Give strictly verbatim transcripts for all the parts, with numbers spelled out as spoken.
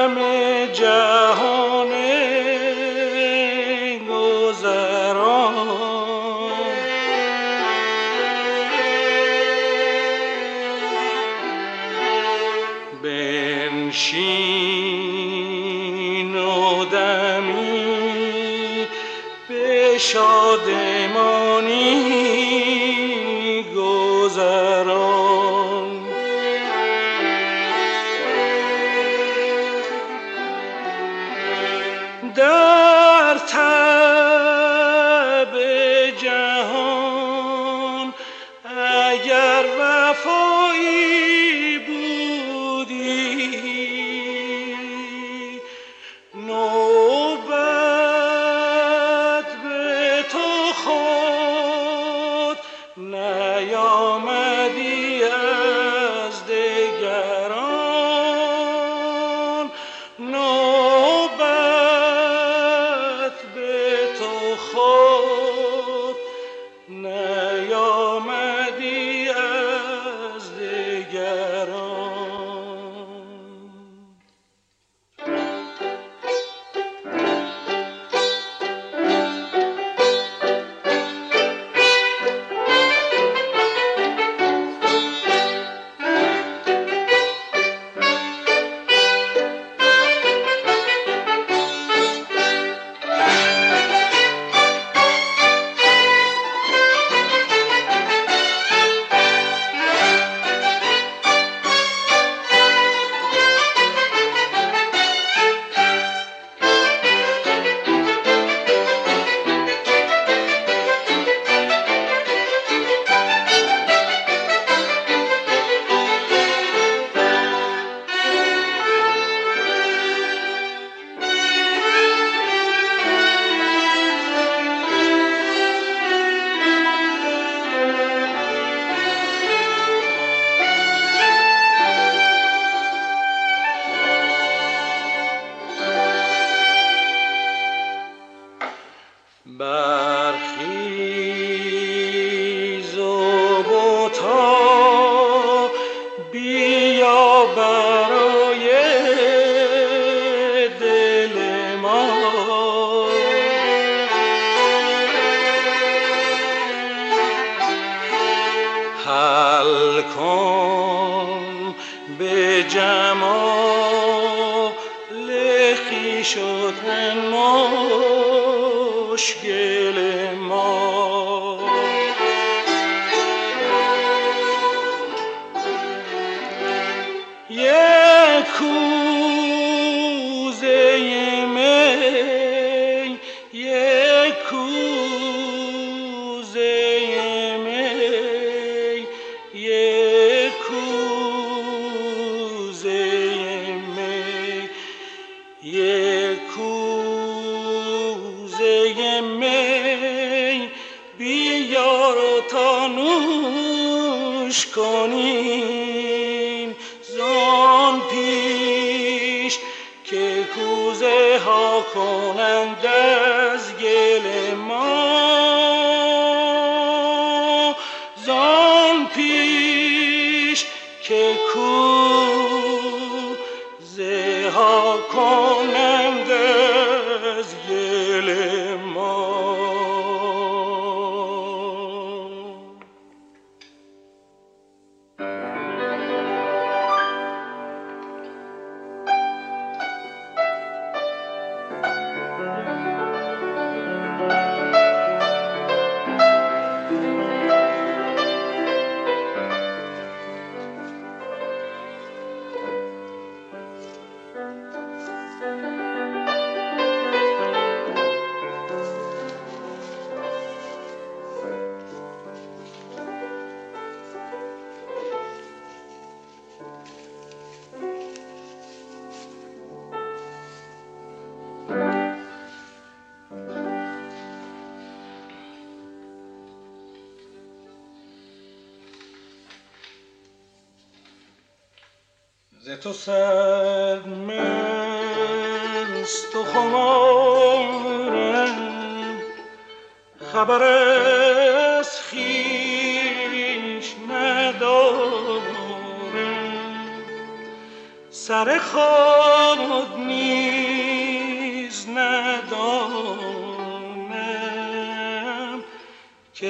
بنشین و دمی به شادمانی گذران. در تب جهان اگر وفایی بودی، نوبت به تو خود نیامدی از دگران. نوبت به تو خود نیامدی از دگران. برخیز و بتا بیا برای دل ما، حل کن به جمال خویش و تن مشکل ما. یک کوزه می، یک کوزه می، یک کوزه می، یک کوزه می بیار تا نوش کنیم، زان پیش که کوزه ها کنند از گل ما، زان پیش که کوزه ها کنند از گل ما. ز تو سرمست و خمارم، خبر از خویش ندارم، سر خود که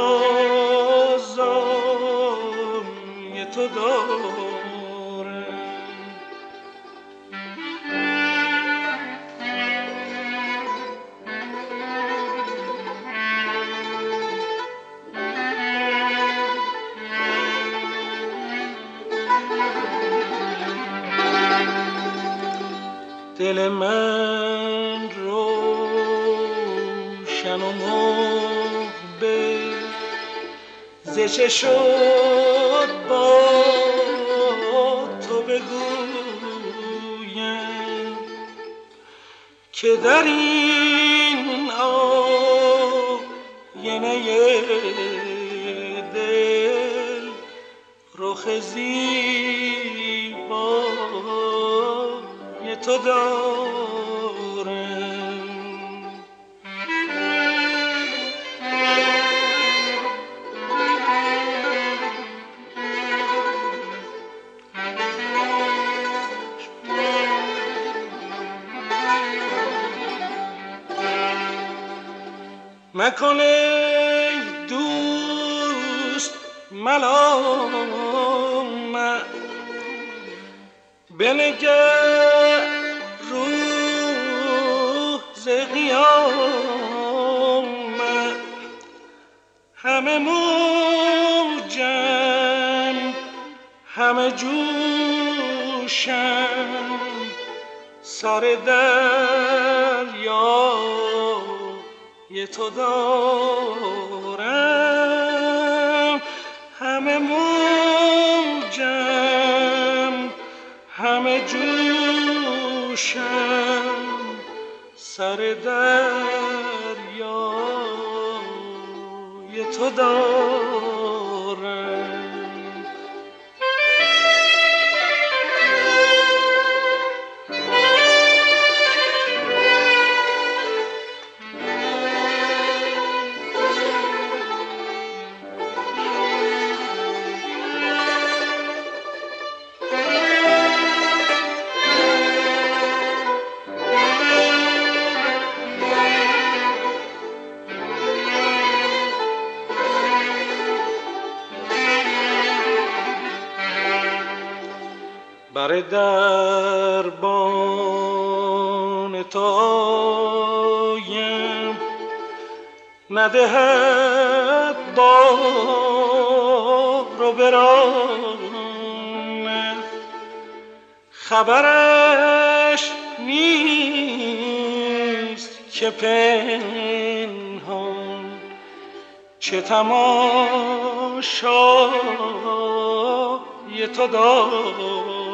تقاضای تو دارم. دل من روشن و مقبل ز چه شد با تو بگویم که در این آینه دل رخ زیبای تو دارم. مکن ای دوست ملامت، بنگر روز قیامت. همه موجم همه جوشم سر دریای تو دارم. همه موجم همه جوشم سر دریای تو دارم. بر دربان تو آیم ندهد بار و برانم. خبرش نیست که پنهان چه تماشای تو دارم.